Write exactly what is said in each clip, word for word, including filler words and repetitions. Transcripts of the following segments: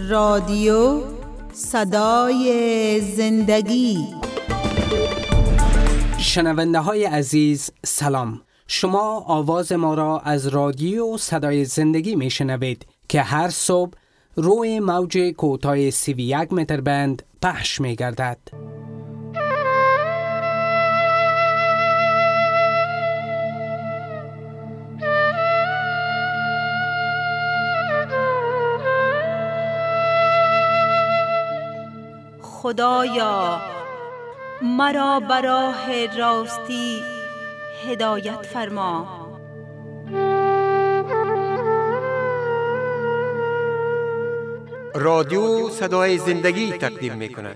رادیو صدای زندگی. شنونده های عزیز سلام. شما آواز ما را از رادیو صدای زندگی می شنوید که هر صبح روی موج کوتاه سی و یک متر بند پخش می گردد. خدایا مرا به راه راستی هدایت فرما. رادیو صدای زندگی تقدیم می کند.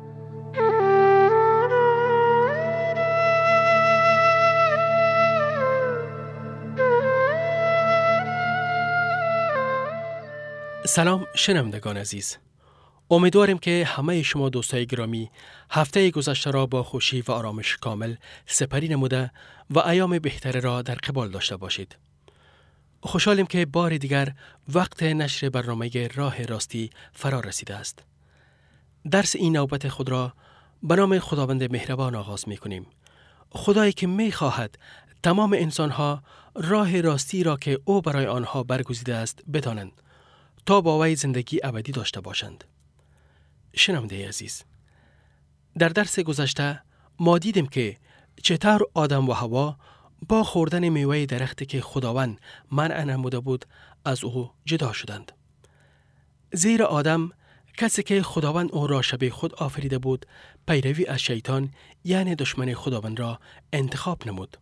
سلام شنوندگان عزیز. امیدواریم که همه شما دوستای گرامی هفته گذشته را با خوشی و آرامش کامل سپری نموده و ایام بهتر را در قبال داشته باشید. خوشحالیم که بار دیگر وقت نشر برنامه راه راستی فرا رسیده است. درس این نوبت خود را به نام خداوند مهربان آغاز می کنیم. خدایی که می خواهد تمام انسانها راه راستی را که او برای آنها برگزیده است بدانند تا با وی زندگی ابدی داشته باشند. شنونده عزیز، در درس گذشته ما دیدیم که چطور آدم و حوا با خوردن میوه درختی که خداوند منع نموده بود از او جدا شدند. زیرا آدم کسی که خداوند او را شبیه خود آفریده بود پیروی از شیطان یعنی دشمن خداوند را انتخاب نمود.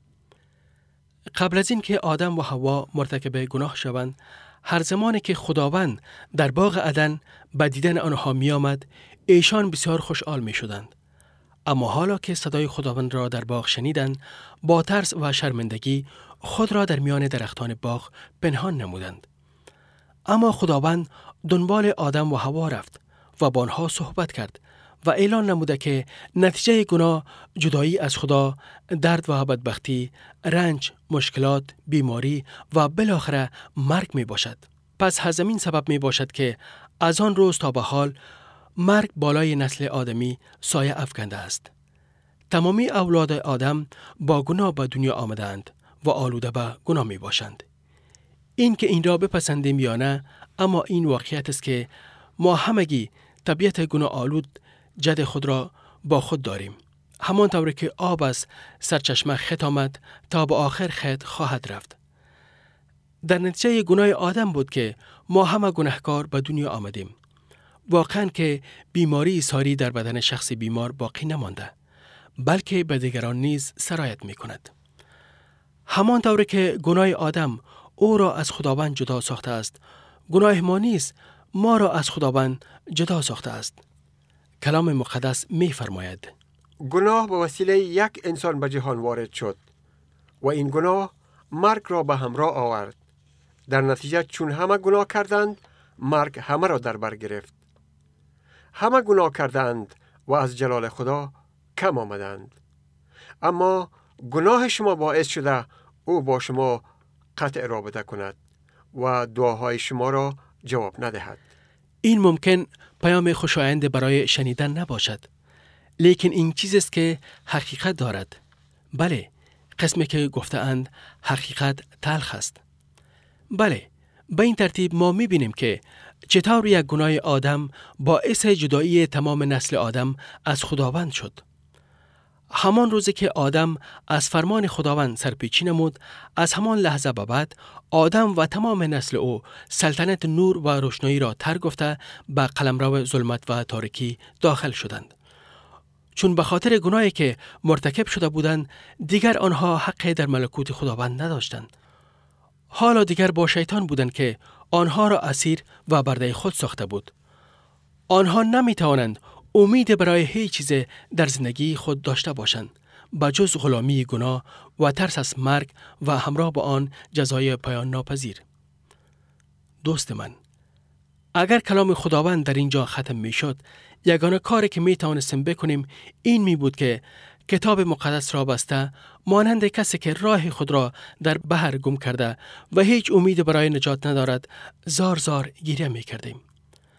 قبل از این که آدم و حوا مرتکب گناه شوند، هر زمانی که خداوند در باغ عدن به دیدن آنها می آمد، ایشان بسیار خوشحال می شدند. اما حالا که صدای خداوند را در باغ شنیدند، با ترس و شرمندگی خود را در میان درختان باغ پنهان نمودند. اما خداوند دنبال آدم و حوا رفت و با آنها صحبت کرد و اعلان نموده که نتیجه گناه جدایی از خدا، درد و بدبختی، رنج، مشکلات، بیماری و بالاخره مرگ می باشد. پس همین سبب می باشد که از آن روز تا به حال مرگ بالای نسل آدمی سایه افکنده است. تمامی اولاد آدم با گناه به دنیا آمدند و آلوده به گناه می باشند. این که این را بپسندیم یا نه، اما این واقعیت است که ما همگی طبیعت گناه آلود جد خود را با خود داریم. همان طوری که آب از سرچشمه خط آمد تا به آخر خط خواهد رفت. در نتیجه گناه آدم بود که ما همه گناهکار به دنیا آمدیم. واقعاً که بیماری ساری در بدن شخص بیمار باقی نمانده، بلکه به دیگران نیز سرایت می کند. همان طوری که گناه آدم او را از خداوند جدا ساخته است، گناه ما نیز ما را از خداوند جدا ساخته است. کلام مقدس می فرماید گناه به وسیله یک انسان به جهان وارد شد و این گناه مرگ را به همراه آورد. در نتیجه چون همه گناه کردند، مرگ همه را در بر گرفت. همه گناه کردند و از جلال خدا کم آمدند. اما گناه شما باعث شده او با شما قطع رابطه کند و دعاهای شما را جواب ندهد. این ممکن پیام خوشایند برای شنیدن نباشد، لیکن این چیز است که حقیقت دارد. بله، قسمی که گفته‌اند حقیقت تلخ است. بله، به این ترتیب ما می‌بینیم که چطور یک گناه آدم باعث جدایی تمام نسل آدم از خداوند شد. همان روزی که آدم از فرمان خداوند سرپیچی نمود، از همان لحظه به بعد آدم و تمام نسل او سلطنت نور و روشنایی را ترک گفته به قلمرو ظلمت و تاریکی داخل شدند. چون به خاطر گناهی که مرتکب شده بودند، دیگر آنها حق در ملکوت خداوند نداشتند. حالا دیگر با شیطان بودند که آنها را اسیر و برده خود ساخته بود. آنها نمی توانند امید برای هیچ چیز در زندگی خود داشته باشند به جز غلامی گناه و ترس از مرگ و همراه با آن جزای پایان ناپذیر. دوست من، اگر کلام خداوند در اینجا ختم می شد، یگانه کاری که می توانستیم بکنیم این می بود که کتاب مقدس را بسته مانند کسی که راه خود را در بحر گم کرده و هیچ امید برای نجات ندارد زار زار گریه می کردیم.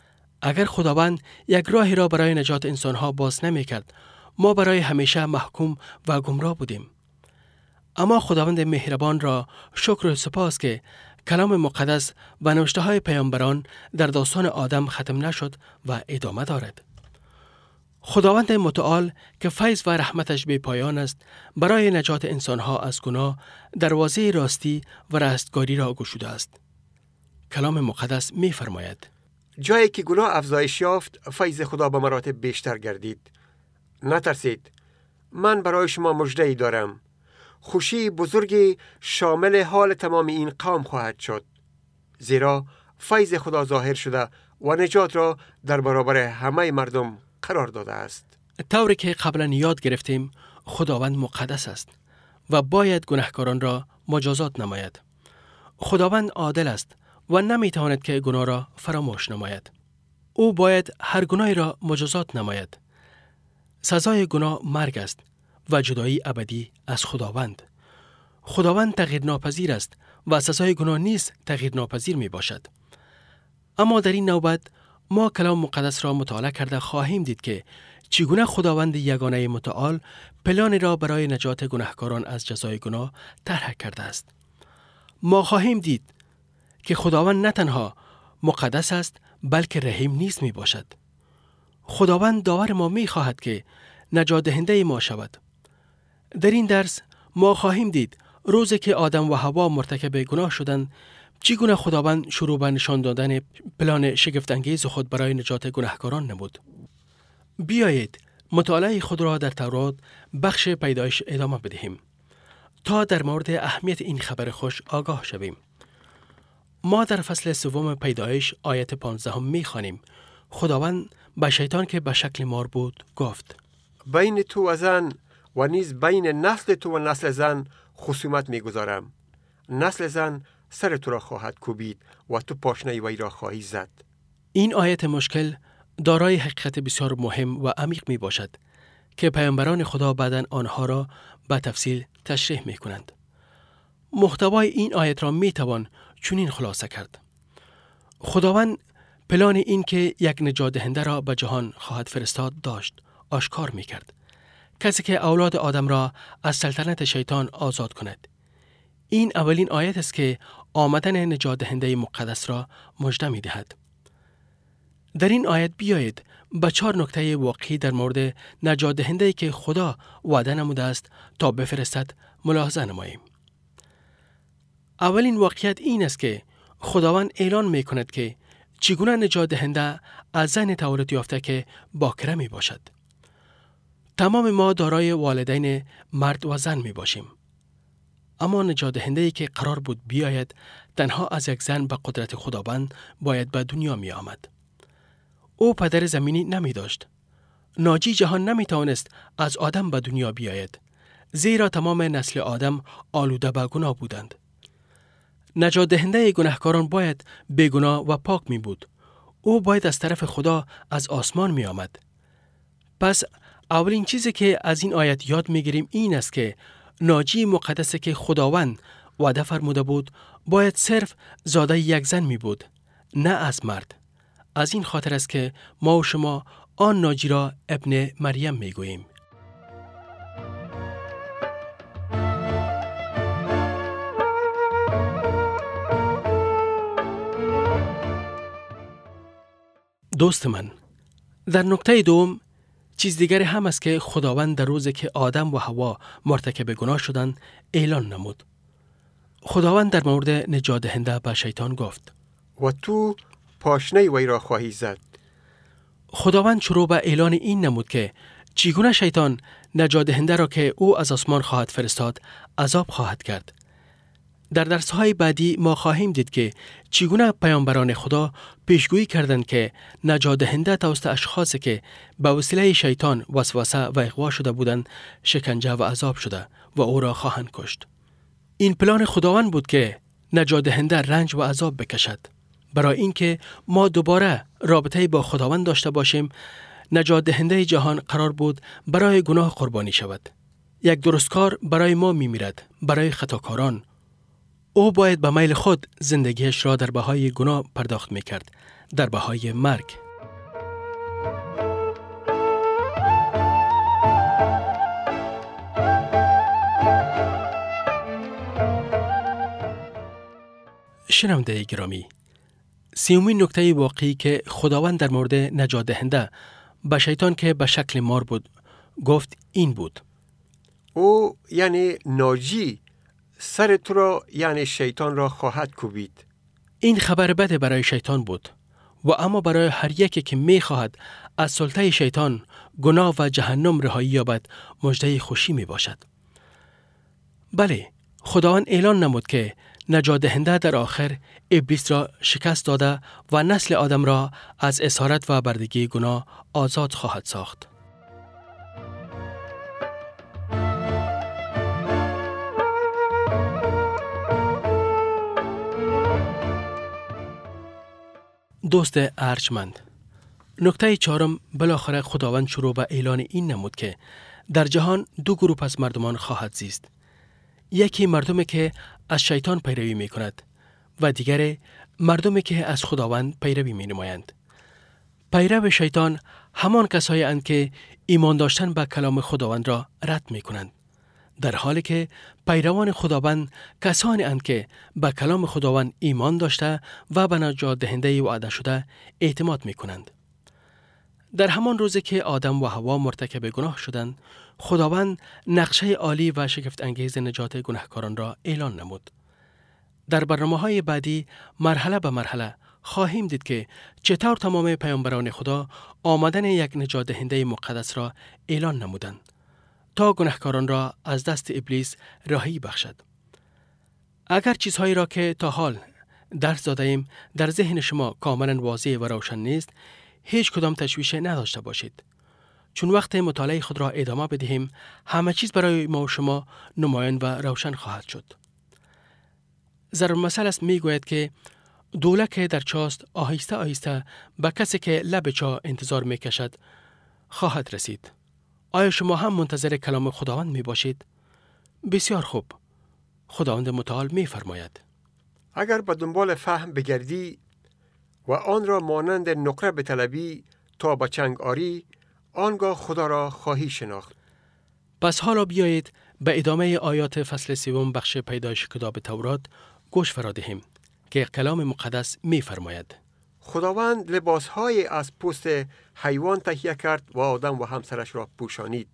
اگر خداوند یک راهی را برای نجات انسانها باز نمی کرد، ما برای همیشه محکوم و گمراه بودیم. اما خداوند مهربان را شکر و سپاس که کلام مقدس و نوشته های پیامبران در داستان آدم ختم نشد و ادامه دارد. خداوند متعال که فیض و رحمتش بی پایان است، برای نجات انسانها از گناه دروازه راستی و رستگاری را گشوده است. کلام مقدس می فرماید: جایی که گناه افزایش یافت، فیض خدا به مراتب بیشتر گردید. نترسید، من برای شما مژده‌ای دارم. خوشی بزرگی شامل حال تمام این قوم خواهد شد، زیرا فیض خدا ظاهر شده و نجات را در برابر همه مردم قرار داده است. طوری که قبلا یاد گرفتیم، خداوند مقدس است و باید گناهکاران را مجازات نماید. خداوند عادل است و نمیتواند که گناه را فراموش نماید. او باید هر گناهی را مجازات نماید. سزای گناه مرگ است و جدایی ابدی از خداوند. خداوند تغییر ناپذیر است و سزای گناه نیز تغییر ناپذیر می باشد. اما در این نوبت ما کلام مقدس را مطالعه کرده خواهیم دید که چگونه خداوند یگانه متعال پلان را برای نجات گناهکاران از جزای گناه طرح کرده است. ما خواهیم دید که خداوند نه تنها مقدس است بلکه رحیم نیز می باشد. خداوند داور ما می خواهد که نجات دهنده ما شود. در این درس ما خواهیم دید روزی که آدم و حوا مرتکب گناه شدند، چگونه خداوند شروع به نشان دادن پلان شگفت انگیز خود برای نجات گناهکاران نمود. بیایید مطالعه خود را در تورات بخش پیدایش ادامه بدهیم تا در مورد اهمیت این خبر خوش آگاه شویم. ما در فصل سوم پیدایش آیت پانزده می خوانیم: خداوند به شیطان که به شکل مار بود گفت: بین تو و زن و نیز بین نسل تو و نسل زن خصومت می‌گذارم. نسل زن سر تو را خواهد کوبید و تو پاشنه وی را خواهی زد. این آیت مشکل دارای حقیقت بسیار مهم و عمیق می باشد که پیامبران خدا بعداً آنها را به تفصیل تشریح می کنند. محتوای این آیت را می توان چنین خلاصه کرد: خداوند پلان این که یک نجات دهنده را به جهان خواهد فرستاد داشت آشکار می کرد. کسی که اولاد آدم را از سلطنت شیطان آزاد کند. این اولین آیت است که آمدن نجات دهنده مقدس را مژده می دهد. در این آیت بیایید به چهار نکته واقعی در مورد نجات دهنده که خدا وعده نموده است تا بفرستد ملاحظه نماییم. اولین واقعیت این است که خداوند اعلان می کند که چگونه نجات دهنده از زن تولد یافته که باکره می باشد. تمام ما دارای والدین مرد و زن می باشیم. اما نجات دهنده‌ای که قرار بود بیاید تنها از یک زن به قدرت خداوند باید به دنیا می آمد. او پدر زمینی نمی داشت. ناجی جهان نمی توانست از آدم به دنیا بیاید، زیرا تمام نسل آدم آلوده به گناه بودند. نجات دهنده گناهکاران باید بیگناه و پاک می بود. او باید از طرف خدا از آسمان می آمد. پس اولین چیزی که از این آیت یاد می گیریم این است که ناجی مقدس که خداوند وعده فرموده بود باید صرف زاده یک زن می بود، نه از مرد. از این خاطر است که ما و شما آن ناجی را ابن مریم می گوییم. دوست من، در نکته دوم چیز دیگری هم است که خداوند در روزی که آدم و حوا مرتکب گناه شدند اعلان نمود. خداوند در مورد نجات دهنده به شیطان گفت: و تو پاشنه وی را خواهی زد. خداوند شروع به اعلان این نمود که چگونه شیطان نجات دهنده را که او از آسمان خواهد فرستاد عذاب خواهد کرد. در درس‌های بعدی ما خواهیم دید که چگونه پیامبران خدا پیشگویی کردند که نجات دهنده توسط اشخاصی که به وسیله شیطان وسوسه و اغوا شده بودند شکنجه و عذاب شده و او را خواهند کشت. این پلان خداوند بود که نجات دهنده رنج و عذاب بکشد. برای اینکه ما دوباره رابطه با خداوند داشته باشیم، نجات دهنده جهان قرار بود برای گناه قربانی شود. یک درستکار برای ما می‌میرد، برای خطاکاران. او باید به میل خود زندگیش را در بهای گناه پرداخت می‌کرد، در بهای مرگ. شنونده گرامی، سیومین نکته واقعی که خداوند در مورد نجات دهنده به شیطان که به شکل مار بود گفت این بود: او یعنی ناجی سر تو را یعنی شیطان را خواهد کوبید. این خبر بده برای شیطان بود و اما برای هر یکی که می خواهد از سلطه شیطان، گناه و جهنم رهایی یابد مژده خوشی می باشد. بله، خداوند اعلان نمود که نجات دهنده در آخر ابلیس را شکست داده و نسل آدم را از اسارت و بردگی گناه آزاد خواهد ساخت. دوست ارجمند، نکته چهارم، بالاخره خداوند شروع به اعلان این نمود که در جهان دو گروه از مردمان خواهد زیست. یکی مردمی که از شیطان پیروی می کند و دیگر مردمی که از خداوند پیروی می نمایند. پیرو شیطان همان کسایی اند که ایمان داشتن به کلام خداوند را رد می کنند، در حالی که پیروان خداوند کسانی اند که به کلام خداوند ایمان داشته و به نجات دهنده وعده شده اعتماد می کنند. در همان روزی که آدم و حوا مرتکب گناه شدند، خداوند نقشه عالی و شگفت انگیز نجات گناهکاران را اعلان نمود. در برنامه‌های بعدی مرحله به مرحله خواهیم دید که چطور تمام پیامبران خدا آمدن یک نجات دهنده مقدس را اعلان نمودند تا گناهکاران را از دست ابلیس رهایی بخشد. اگر چیزهایی را که تا حال درس داده‌ایم در ذهن شما کاملا واضح و روشن نیست، هیچ کدام تشویش نداشته باشید. چون وقت مطالعه خود را ادامه بدهیم، همه چیز برای ما و شما نمایان و روشن خواهد شد. ضرب المثل است می گوید که دوله که در چاست آهسته آهسته به کسی که لب چاه انتظار می کشد خواهد رسید. آیا شما هم منتظر کلام خداوند می باشید؟ بسیار خوب. خداوند متعال می فرماید: اگر به دنبال فهم بگردی و آن را مانند نقره بطلبی تا به چنگ آری، آنگاه خدا را خواهی شناخت. پس حالا بیایید به ادامه آیات فصل سوم بخش پیدایش کتاب تورات گوش فرا دهیم که کلام مقدس می فرماید: خداوند لباسهای از پوست حیوان تهیه کرد و آدم و همسرش را پوشانید.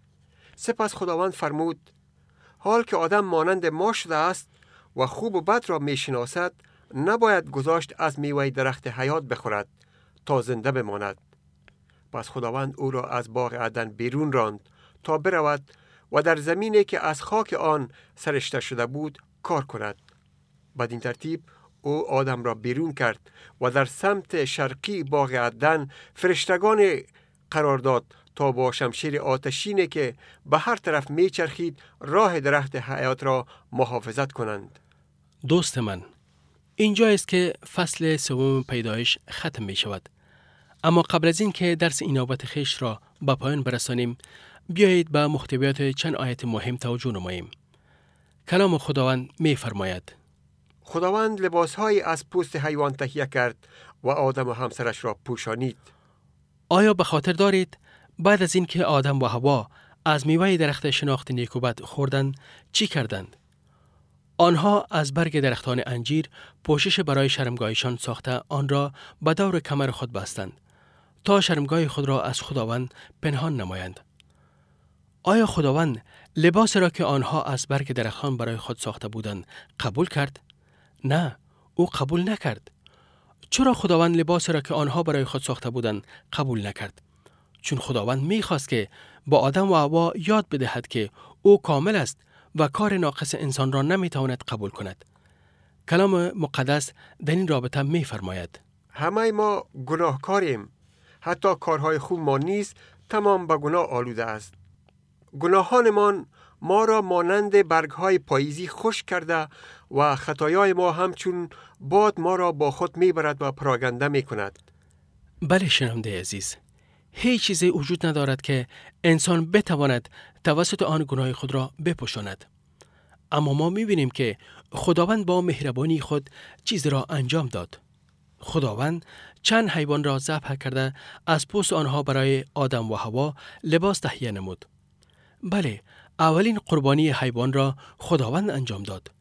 سپس خداوند فرمود: حال که آدم مانند ما شده است و خوب و بد را می شناسد، نباید گذاشت از میوه درخت حیات بخورد تا زنده بماند. پس خداوند او را از باغ عدن بیرون راند تا برود و در زمینی که از خاک آن سرشته شده بود کار کند. بدین ترتیب او آدم را بیرون کرد و در سمت شرقی باغ عدن فرشتگان قرار داد تا با شمشیر آتشینی که به هر طرف می چرخید راه درخت حیات را محافظت کنند. دوست من، اینجا است که فصل سوم پیدایش ختم می شود. اما قبل از این که درس این نوبت خویش را به پایان برسانیم، بیایید به محتویات چند آیت مهم توجه نماییم. کلام خداوند می فرماید: خداوند لباسهایی از پوست حیوان تهیه کرد و آدم و همسرش را پوشانید. آیا به خاطر دارید بعد از این که آدم و حوا از میوه درخت شناخت نیک و بد خوردند چی کردند؟ آنها از برگ درختان انجیر پوشش برای شرمگاهشان ساخته آن را به دور کمر خود بستند تا شرمگاه خود را از خداوند پنهان نمایند. آیا خداوند لباس را که آنها از برگ درختان برای خود ساخته بودند قبول کرد؟ نه، او قبول نکرد. چرا خداوند لباس را که آنها برای خود ساخته بودند قبول نکرد؟ چون خداوند می‌خواست که با آدم و حوا یاد بدهد که او کامل است و کار ناقص انسان را نمی‌تواند قبول کند. کلام مقدس در این رابطه می‌فرماید: همه ما گناهکاریم. حتی کارهای خوب ما نیز تمام به گناه آلوده است. گناهانمان ما را مانند برگ‌های پاییزی خشک کرده و خطایای ما همچون باد ما را با خود می‌برد و پراگنده می‌کند. بله شنونده عزیز، هیچ چیزی وجود ندارد که انسان بتواند توسط آن گناه خود را بپوشاند. اما ما می‌بینیم که خداوند با مهربانی خود چیز را انجام داد. خداوند چند حیوان را ذبح کرده از پوست آنها برای آدم و حوا لباس تهیه نمود. بله، اولین قربانی حیوان را خداوند انجام داد.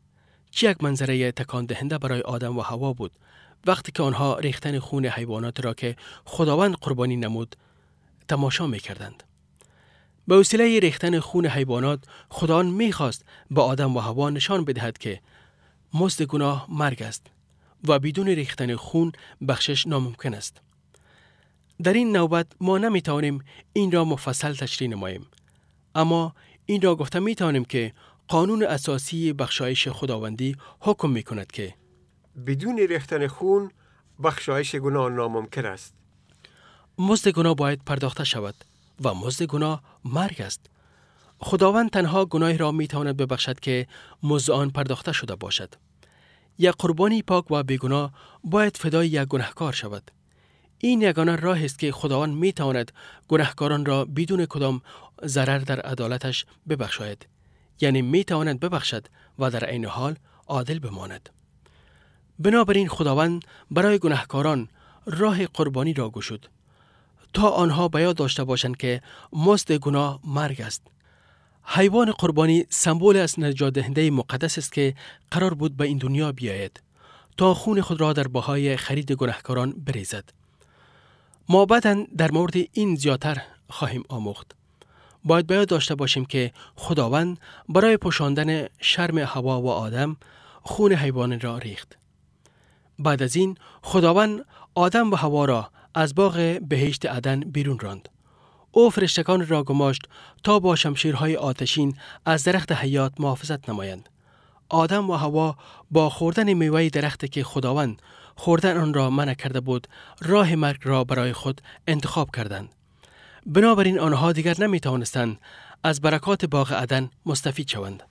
چه یک منظره تکان دهنده برای آدم و حوا بود وقتی که آنها ریختن خون حیوانات را که خداوند قربانی نمود تماشا می‌کردند. به وسیله ریختن خون حیوانات خداوند می‌خواست به آدم و حوا نشان بدهد که مزد گناه مرگ است و بدون ریختن خون بخشش ناممکن است. در این نوبت ما نمی‌توانیم این را مفصل تشریح نماییم، اما این را گفته می‌توانیم که قانون اساسی بخشایش خداوندی حکم می‌کند که بدون ریختن خون بخشایش گناه ناممکن است. مزد گناه باید پرداخته شود و مزد گناه مرگ است. خداوند تنها گناهی را می‌تواند ببخشد که مزد آن پرداخته شده باشد. یک قربانی پاک و بیگناه باید فدای یک گناهکار شود. این یگانه راه است که خداوند می‌تواند گناهکاران را بدون کدام ضرر در عدالتش ببخشاید. یعنی می‌تواند ببخشد و در عین حال عادل بماند. بنابراین خداوند برای گناهکاران راه قربانی را گشود تا آنها به یاد داشته باشند که مزد گناه مرگ است. حیوان قربانی سمبل از نجات دهنده مقدس است که قرار بود به این دنیا بیاید تا خون خود را در بهای خرید گناهکاران بریزد. ما بعداً در مورد این زیادتر خواهیم آموخت. باید به یاد داشته باشیم که خداوند برای پوشاندن شرم حوا و آدم خون حیوان را ریخت. بعد از این خداوند آدم و حوا را از باغ بهشت عدن بیرون راند. او فرشتگان را گماشت تا با شمشیرهای آتشین از درخت حیات محافظت نمایند. آدم و حوا با خوردن میوه درختی که خداوند خوردن آن را منع کرده بود، راه مرگ را برای خود انتخاب کردند. بنابراین آنها دیگر نمی توانستند از برکات باغ عدن مستفید شوند.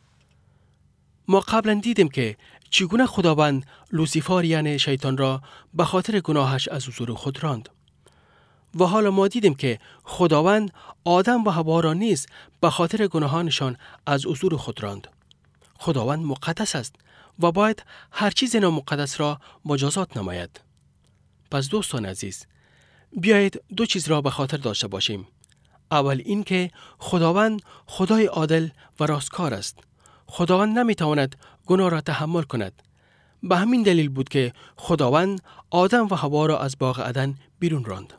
ما قبلا دیدیم که چگونه خداوند لوسیفر یعنی شیطان را به خاطر گناهش از حضور خود راند. و حالا ما دیدیم که خداوند آدم و حوا را نیز به خاطر گناهانشان از حضور خود راند. خداوند مقدس است و باید هر چیز نامقدس را مجازات نماید. پس دوستان عزیز، بیایید دو چیز را به خاطر داشته باشیم. اول این که خداوند خدای عادل و راستکار است. خداوند نمیتواند گناه را تحمل کند. به همین دلیل بود که خداوند آدم و حوا را از باغ عدن بیرون راند.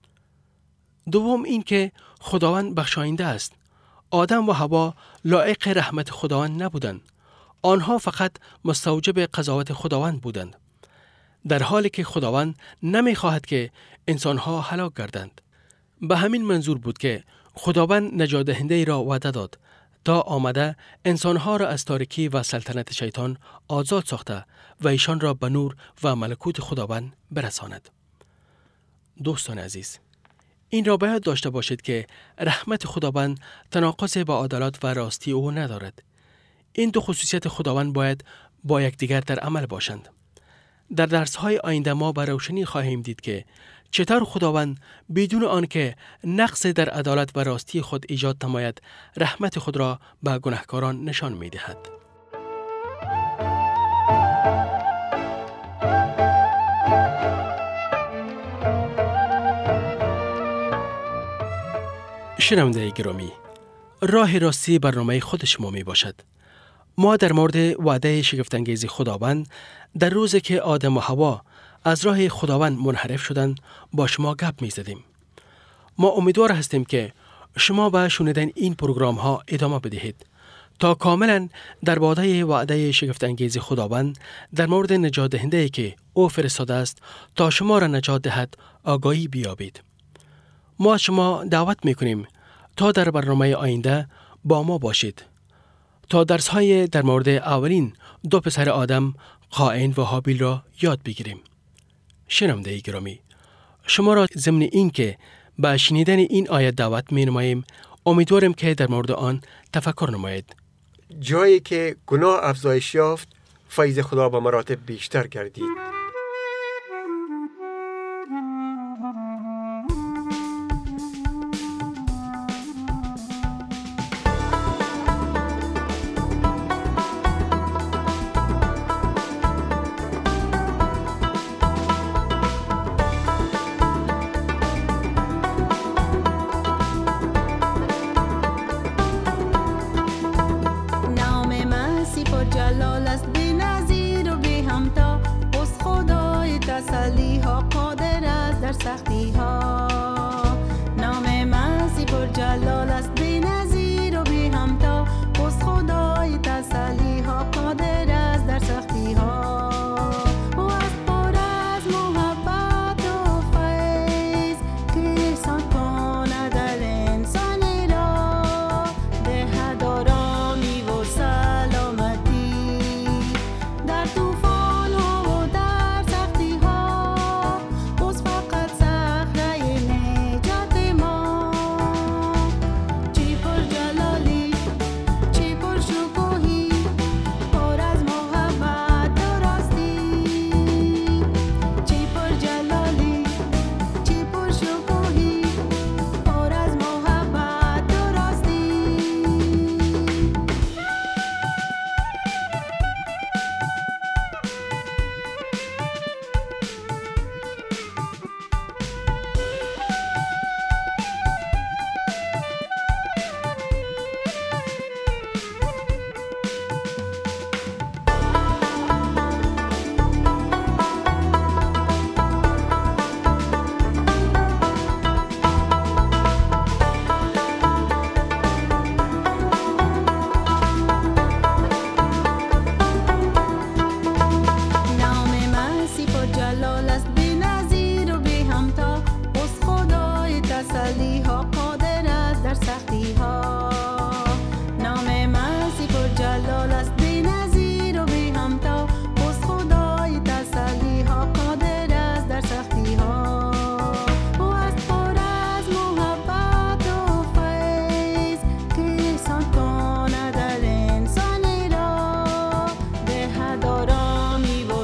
دوم این که خداوند بخشاینده است. آدم و حوا لایق رحمت خداوند نبودند. آنها فقط مستوجب قضاوت خداوند بودند. در حالی که خداوند نمیخواهد که انسانها هلاک گردند. به همین منظور بود که خداوند نجات دهنده را وعده داد تا آمده انسانها را از تاریکی و سلطنت شیطان آزاد ساخته و ایشان را به نور و ملکوت خداوند برساند. دوستان عزیز، این را باید داشته باشید که رحمت خداوند تناقض با عدالت و راستی او ندارد. این دو خصوصیت خداوند باید با یکدیگر در عمل باشند. در درس‌های آینده ما به روشنی خواهیم دید که چطور خداوند بدون آنکه نقص در عدالت و راستی خود ایجاد نماید رحمت خود را به گناهکاران نشان می‌دهد. شنونده گرامی، راه راستی برنامه خود شما می باشد. ما در مورد وعده شگفت‌انگیز خداوند در روزی که آدم و حوا از راه خداوند منحرف شدند با شما گپ می زدیم. ما امیدوار هستیم که شما به شنیدن این پروگرام ها ادامه بدهید تا کاملا در باره وعده شگفت‌انگیز خداوند در مورد نجات دهنده که او فرستاده است تا شما را نجات دهد آگاهی بیابید. ما شما دعوت میکنیم تا در برنامه آینده با ما باشید تا درس‌های در مورد اولین دو پسر آدم قاین و هابیل را یاد بگیریم. شنونده گرامی، شما را ضمن این که به شنیدن این آیه دعوت می‌نماییم، امیدوارم که در مورد آن تفکر نمایید. جایی که گناه افزایش یافت، فیض خدا به مراتب بیشتر گردید. نام مسیح پر جلال است، بی در سختی ها. نام مسیح پر جلال است، بی نظیر و بی همتا. اوست خدای تسلی ها، قادر است در سختی ها. او است پر از محبت و فیض، که احسان کند در انسانی را. دهد آرامی و سلامتی در طوفان ها و در سختی ها. اوست فقط صخره نجات ما. چی پر جلالی، چی پر شکوهی، پر از محبت و راستی. چی پر جلالی، چی پر شکوهی، پر از محبت و راستی. نام مسیح پر جلال است، بی نظیر و بی همتا. اوست خدای تسلی ها، قادر است در سختی ها. نام مسیح پر جلال است، بی نظیر و بی همتا. اوست خدای تسلی ها، قادر است در سختی ها. او است پر از محبت و فیض، که احسان کند در انسانی را. دهد آرامی و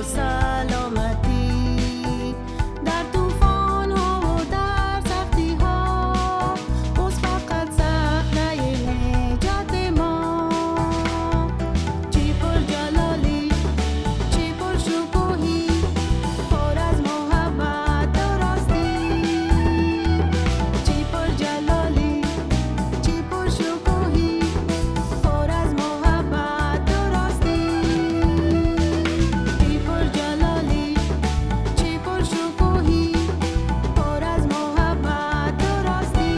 سلامتی در طوفان ها و در سختی ها. اوست فقط صخره نجات ما. چی پر جلالی، چی پر شکوهی، پر از محبت و راستی. چی پر جلالی، چی پر شکوهی، پر از محبت و راستی. چی پر جلالی، چی پر شکوهی، پر از محبت و راستی.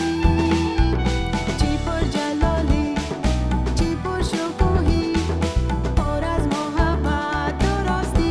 چی پر جلالی، چی پر شکوهی، پر از محبت و راستی.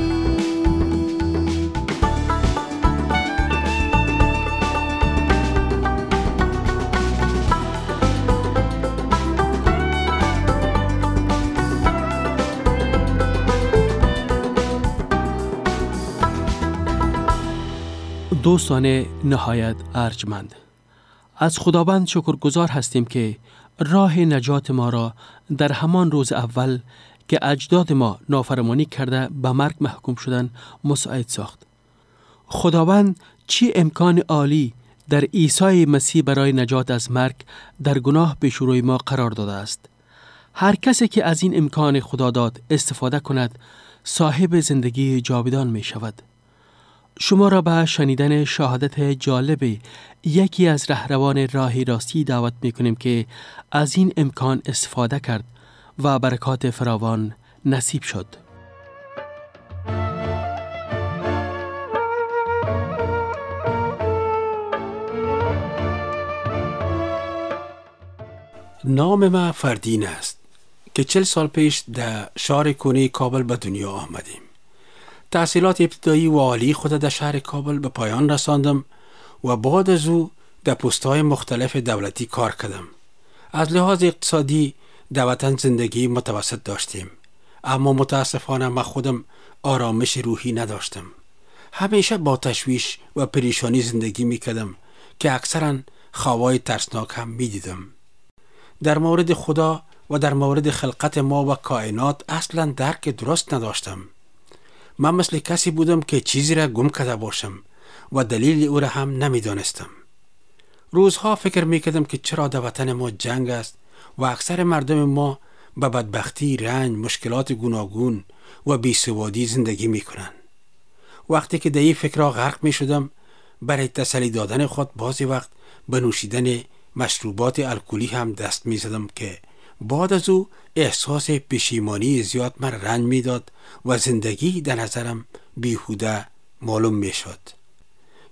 دوستان نهایت ارجمند، از خداوند شکرگزار هستیم که راه نجات ما را در همان روز اول که اجداد ما نافرمانی کرده به مرگ محکوم شدن مساعد ساخت. خداوند چی امکان عالی در عیسی مسیح برای نجات از مرگ در گناه پیش روی ما قرار داده است. هر کسی که از این امکان خدا داد استفاده کند صاحب زندگی جاودان می شود. شما را به شنیدن شهادت جالب یکی از رهروان راه راستی دعوت می کنیم که از این امکان استفاده کرد و برکات فراوان نصیب شد. نام ما فردین است که چل سال پیش در شهر کنی کابل به دنیا آمدیم. تحصیلات ابتدایی و عالی خود در شهر کابل به پایان رساندم و بعد از او در پست‌های مختلف دولتی کار کردم. از لحاظ اقتصادی در وطن زندگی متوسط داشتیم، اما متاسفانه من خودم آرامش روحی نداشتم. همیشه با تشویش و پریشانی زندگی می‌کردم که اکثراً خوابای ترسناک هم می‌دیدم. در مورد خدا و در مورد خلقت ما و کائنات اصلاً درک درست نداشتم. من مثل کسی بودم که چیزی را گم کرده باشم و دلیل او را هم نمی‌دانستم. روزها فکر می‌کردم که چرا در وطن ما جنگ است و اکثر مردم ما به بدبختی، رنج، مشکلات گوناگون و بی‌سوادی زندگی می‌کنند. وقتی که در این فکرها غرق می‌شدم، برای تسلی دادن خود بعضی وقت به نوشیدن مشروبات الکلی هم دست می‌زدم که بعد از او احساس پشیمانی زیاد من رنج می‌داد و زندگی در نظرم بیهوده معلوم می‌شد.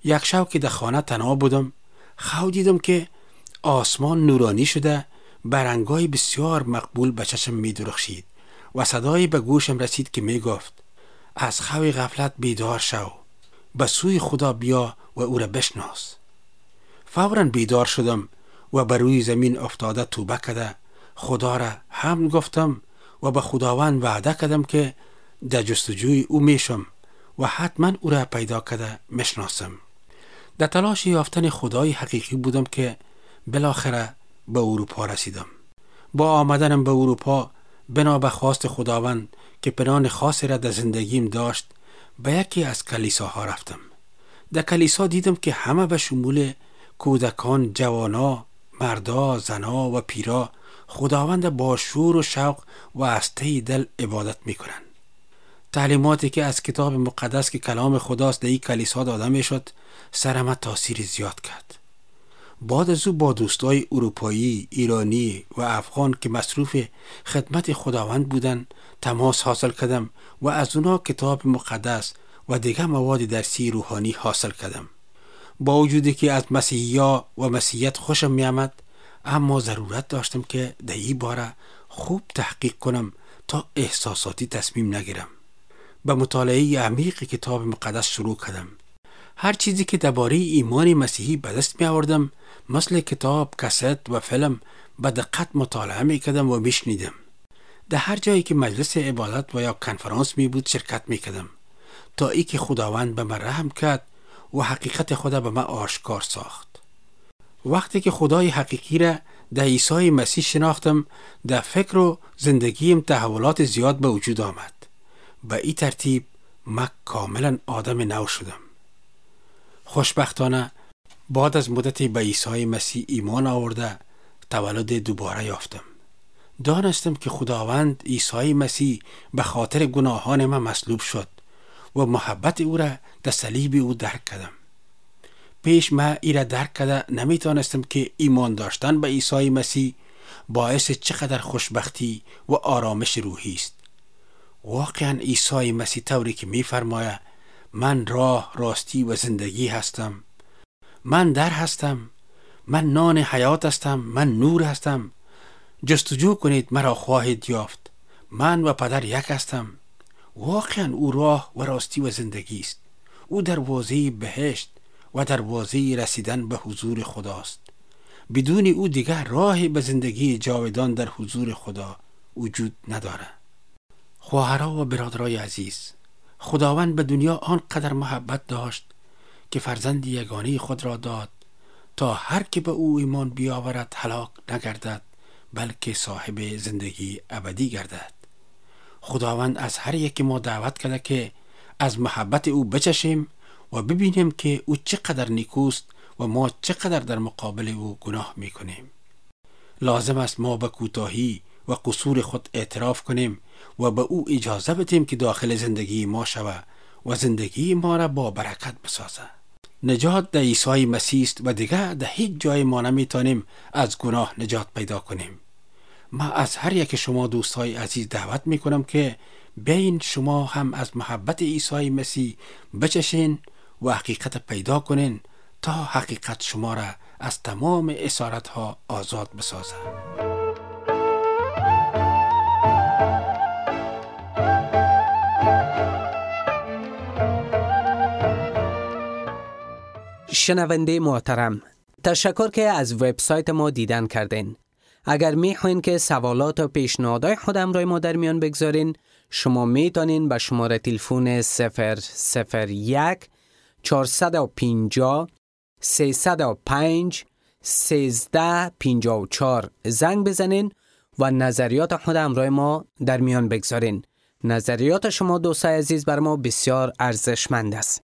یک شب که در خانه تنها بودم، خو دیدم که آسمان نورانی شده، برنگای بسیار مقبول به چشم می درخشید و صدایی به گوشم رسید که می گفت از خوی غفلت بیدار شو، به سوی خدا بیا و او را بشناس. فوراً بیدار شدم و بر روی زمین افتاده توبه کرده خدا را حمد گفتم و به خداوند وعده کردم که در جستجوی او میشم و حتما او را پیدا کرده میشناسم. در تلاش یافتن خدای حقیقی بودم که بالاخره به اروپا رسیدم. با آمدنم به اروپا بنا به خواست خداوند که پلان خاصی را در زندگیم داشت، به یکی از کلیساها رفتم. در کلیسا دیدم که همه به شمول کودکان، جوانا، مردا، زنا و پیرا خداوند با شور و شوق و از ته دل عبادت میکنند. تعلیماتی که از کتاب مقدس که کلام خداست در این کلیسا داده میشد سرم تاثیر زیاد کرد. بعد از او با دوستای اروپایی، ایرانی و افغان که مصروف خدمت خداوند بودند تماس حاصل کردم و از اونا کتاب مقدس و دیگر مواد درسی روحانی حاصل کردم. با وجودی که از مسیحیا و مسیحیت خوشم می آمد، اما ضرورت داشتم که در این باره خوب تحقیق کنم تا احساساتی تصمیم نگیرم. به مطالعه عمیق کتاب مقدس شروع کردم. هر چیزی که درباره ایمان مسیحی به دست می آوردم، مثل کتاب، کست و فیلم، به دقت مطالعه می کردم و می شنیدم. در هر جایی که مجلس عبادت و یا کنفرانس می بود شرکت می کردم تا ای که خداوند به من رحم کرد و حقیقت خدا به من آشکار ساخت. وقتی که خدای حقیقی را در عیسی مسیح شناختم، در فکر و زندگیم تحولات زیاد به وجود آمد. به این ترتیب من کاملا آدم نو شدم. خوشبختانه بعد از مدتی به عیسی مسیح ایمان آورده تولد دوباره یافتم. دانستم که خداوند عیسی مسیح به خاطر گناهان من مصلوب شد و محبت او را در صلیب او درک کردم. پیش من ای را درک کرده نمیتونستم که ایمان داشتن به عیسی مسیح باعث چقدر خوشبختی و آرامش روحی است. واقعا عیسی مسیح طوری که میفرماید من راه، راستی و زندگی هستم، من در هستم، من نان حیات هستم، من نور هستم، جستجو کنید مرا خواهید یافت، من و پدر یک هستم. واقعا او راه و راستی و زندگی است. او دروازه بهشت و دروازه رسیدن به حضور خداست. بدون او دیگر راه به زندگی جاودان در حضور خدا وجود نداره. خواهرها و برادرای عزیز، خداوند به دنیا آنقدر محبت داشت که فرزند یگانه خود را داد تا هر که به او ایمان بیاورد هلاک نگردد بلکه صاحب زندگی ابدی گردد. خداوند از هر یک ما دعوت کرده که از محبت او بچشیم و ببینیم که او چقدر نیکوست و ما چقدر در مقابل او گناه میکنیم. لازم است ما به کوتاهی و قصور خود اعتراف کنیم و به او اجازه بدیم که داخل زندگی ما شود و زندگی ما را با برکت بسازه. نجات در عیسی مسیح است و دیگر در هیچ جای ما نمیتونیم از گناه نجات پیدا کنیم. ما از هر یک شما دوستای عزیز دعوت میکنم که بیاین شما هم از محبت عیسی مسیح بچشین و حقیقت پیدا کنین تا حقیقت شما را از تمام اسارت ها آزاد بسازه. شنونده محترم، تشکر که از وبسایت ما دیدن کردین. اگر میخواین که سوالات و پیشنهادهای خودم را ما در میان بگذارین، شما میتونین به شماره تلفن صفر صفر یک چهارصد و پنجاه سیصد و پنج سیزده پنجاه و چهار زنگ بزنین و نظریات خودم را ما در میان بگذارین. نظریات شما دوستای عزیز بر ما بسیار ارزشمند است.